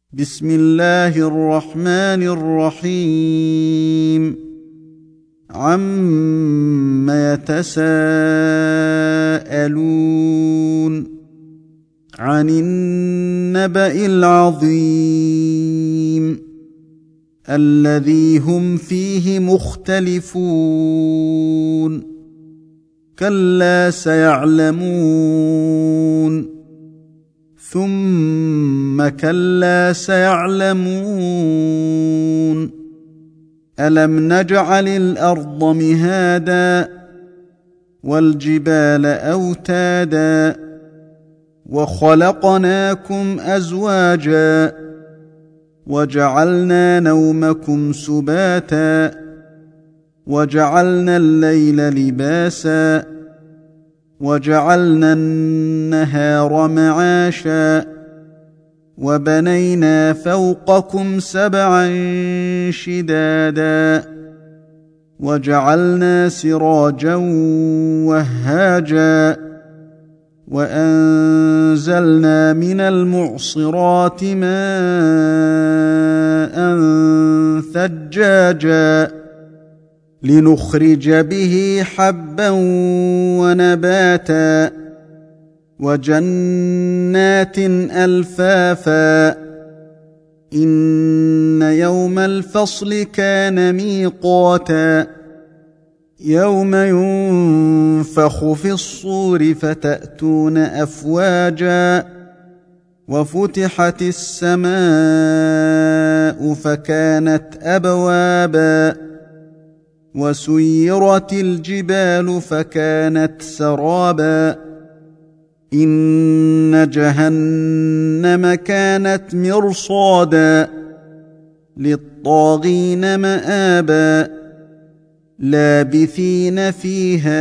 بسم الله الرحمن الرحيم عم يتساءلون عن النبأ العظيم الذي هم فيه مختلفون كلا سيعلمون ثم كلا سيعلمون ألم نجعل الأرض مهادا والجبال أوتادا وخلقناكم أزواجا وجعلنا نومكم سباتا وجعلنا الليل لباسا وجعلنا النهار معاشا وبنينا فوقكم سبعا شدادا وجعلنا سراجا وهاجا وأنزلنا من المعصرات ماء ثجاجا لنخرج به حبا ونباتا وجنات ألفافا إن يوم الفصل كان ميقاتا يوم ينفخ في الصور فتأتون أفواجا وفتحت السماء فكانت أبوابا وسيرت الجبال فكانت سرابا إن جهنم كانت مرصادا للطاغين مآبا لابثين فيها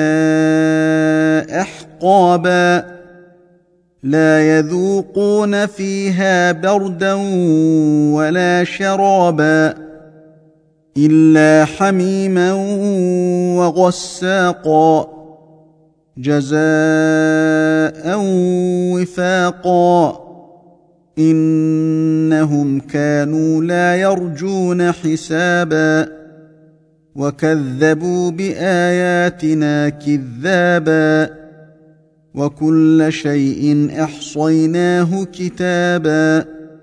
أحقابا لا يذوقون فيها بردا ولا شرابا إلا حميما وغساقا جزاء وفاقا إنهم كانوا لا يرجون حسابا وكذبوا بآياتنا كذابا وكل شيء أحصيناه كتابا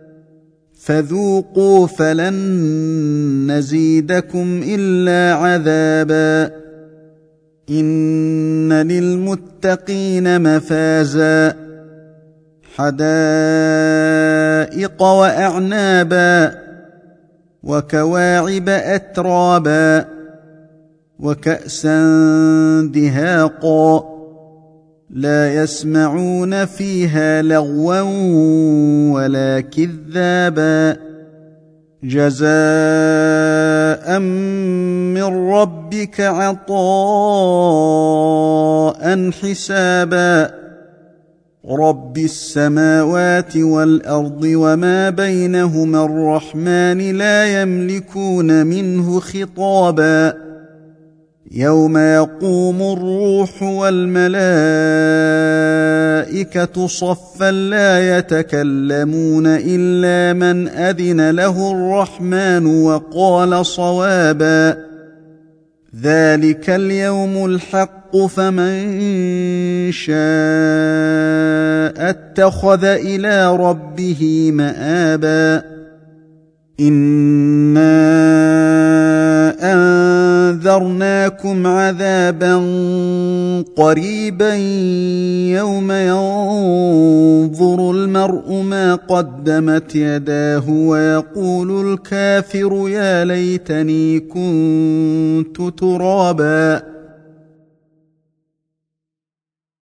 فذوقوا فلن نزيدكم إلا عذابا إن للمتقين مفازا حدائق وأعنابا وكواعب أترابا وكأسا دهاقا لا يسمعون فيها لغوا ولا كذابا جزاء من ربك عطاء حسابا رب السماوات والأرض وما بينهما الرحمن لا يملكون منه خطابا يوم يقوم الروح والملائكة صفا لا يتكلمون إلا من أذن له الرحمن وقال صوابا ذلك اليوم الحق فمن شاء اتخذ إلى ربه مآبا إنا أنذرناكم عذابا قريبا يوم ينظر المرء ما قدمت يداه ويقول الكافر يا ليتني كنت ترابا